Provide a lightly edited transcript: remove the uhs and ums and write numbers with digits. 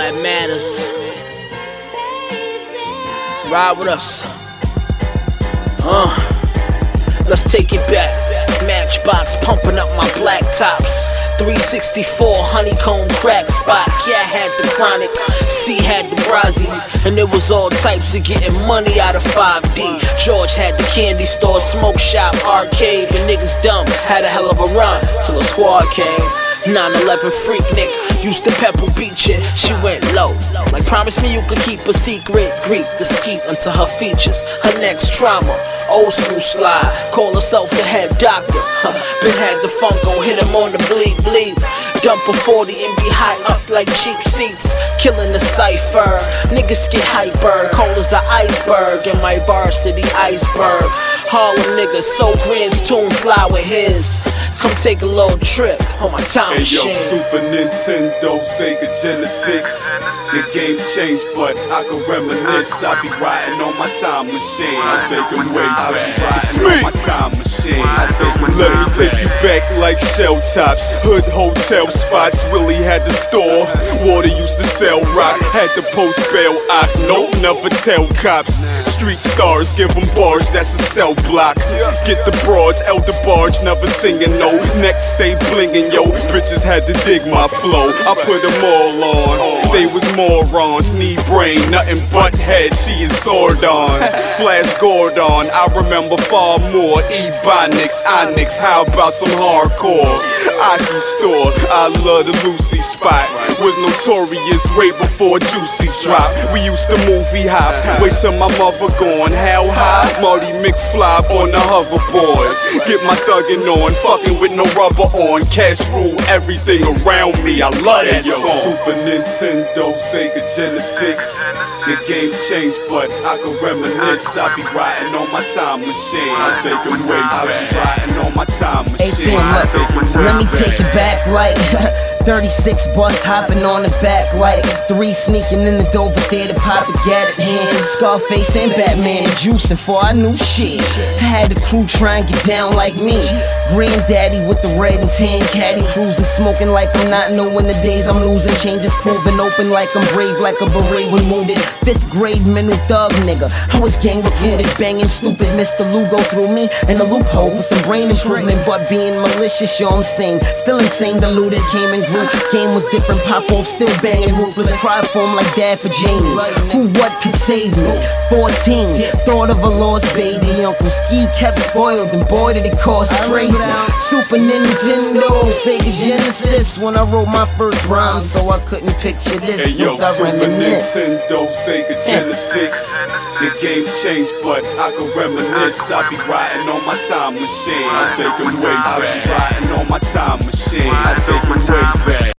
that matters. Ride with us. Let's take it back. Matchbox pumping up my black tops. 364 honeycomb crack spot. Yeah, I had the chronic, C had the Brazzies, and it was all types of getting money out of 5D. George had the candy store, smoke shop, arcade, and niggas dumb had a hell of a run till the squad came. 9/11 freak Nick used to Pebble Beach it. She went low, like promise me you could keep a secret. Greek the skeet unto her features. Her next trauma, old school slide. Call herself the head doctor. Been had the Funko, hit him on the bleep bleep. Dump a 40 and be high up like cheap seats. Killing the cipher, niggas get hyper. Cold as an iceberg in my varsity iceberg. Harlem niggas, so grand's tune fly with his. Come take a little trip on my time machine. Hey yo, Super Nintendo, Sega Genesis. The game changed, but I can reminisce. I be riding on my time machine. I take them way back. It's me. On my time machine. Let me take you back like shell tops. Hood hotel spots really had the store. Water used to sell rock. Had the post bail ock. Nope, never tell cops. Street stars, give them bars, that's a cell block. Get the broads, elder barge, never singing no. Next stay blingin', yo. Bitches had to dig my flow. I put them all on. They was morons, need brain, nothing but head. She is Sordon, Flash Gordon. I remember far more. Ebonics, Onyx. How about some hardcore? Aki store, I love the Lucy spot. Was notorious way before Juicy drop. We used to movie hop. Wait till my mother gone. How high? Marty McFly on the hoverboard. Get my thuggin' on, fucking with no rubber on. Cash rule everything around me. I love that song. Super Nintendo, Sega Genesis. The game changed, but I can reminisce. I be riding on my time machine. I take them way back. Riding on my time machine. Let me take it back like 36 bus hopping on the back like 3 sneaking in the Dover Theater, poppin' gat at hand. Scarface and Batman and juicing for I knew shit. I had the crew try and get down like me. Granddaddy with the red and tan caddy, cruising, smoking like I'm not knowing the days I'm losing. Changes proven open like I'm brave, like a beret when wounded. 5th grade mental thug nigga. I was gang recruited, banging stupid. Mr. Lugo threw me in a loophole for some brain improvement, but being malicious, yo, I'm sane. Still insane, deluded, came and grew. Game was different, pop off, still banging ruthless. Cry for him like dad for Jamie. Who, what could save me? 14, thought of a lost baby. Uncle Ski kept spoiled, and boy did it cost crazy. Super Nintendo, Sega Genesis. When I wrote my first rhyme, so I couldn't picture this. Hey yo, I Super reminisce. Nintendo, Sega Genesis. The game changed, but I can reminisce. I be riding on my time machine. I take them way back. Riding on my time machine. I take them way back.